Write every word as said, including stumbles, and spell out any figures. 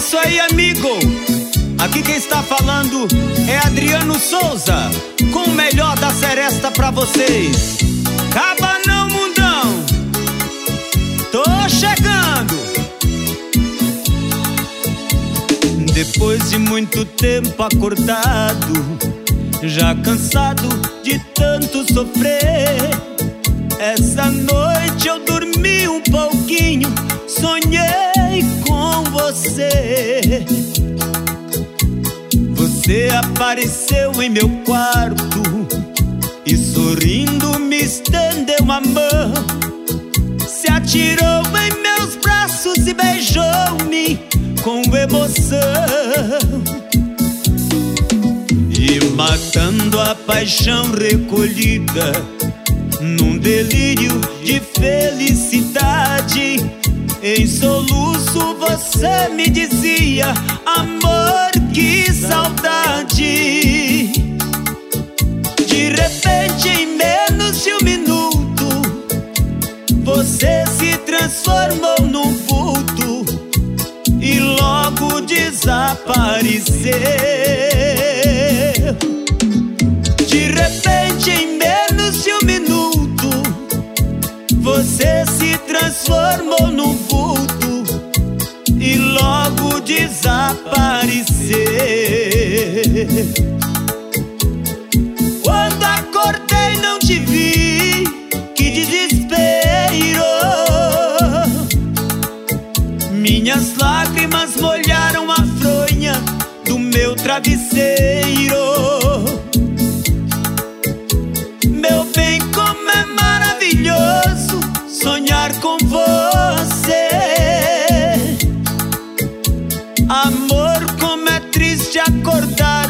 isso aí, amigo. Aqui quem está falando é Adriano Souza, com o melhor da seresta pra vocês. Acaba não, mundão, tô chegando. Depois de muito tempo acordado, já cansado de tanto sofrer, essa noite eu dormi um pouquinho, sonhei com você. Você apareceu em meu quarto e sorrindo me estendeu a mão, se atirou em meus braços e beijou-me com emoção. E matando a paixão recolhida num delírio de felicidade, em soluço você me dizia: amor, que saudade. De repente, em menos de um minuto, você se transformou num vulto e logo desapareceu. De repente, em menos de um minuto, você se transformou num vulto e logo desapareceu. Quando acordei não te vi, que desespero. Minhas lágrimas molharam a fronha do meu travesseiro. Meu bem, como é maravilhoso sonhar com você. Amor, como é triste acordar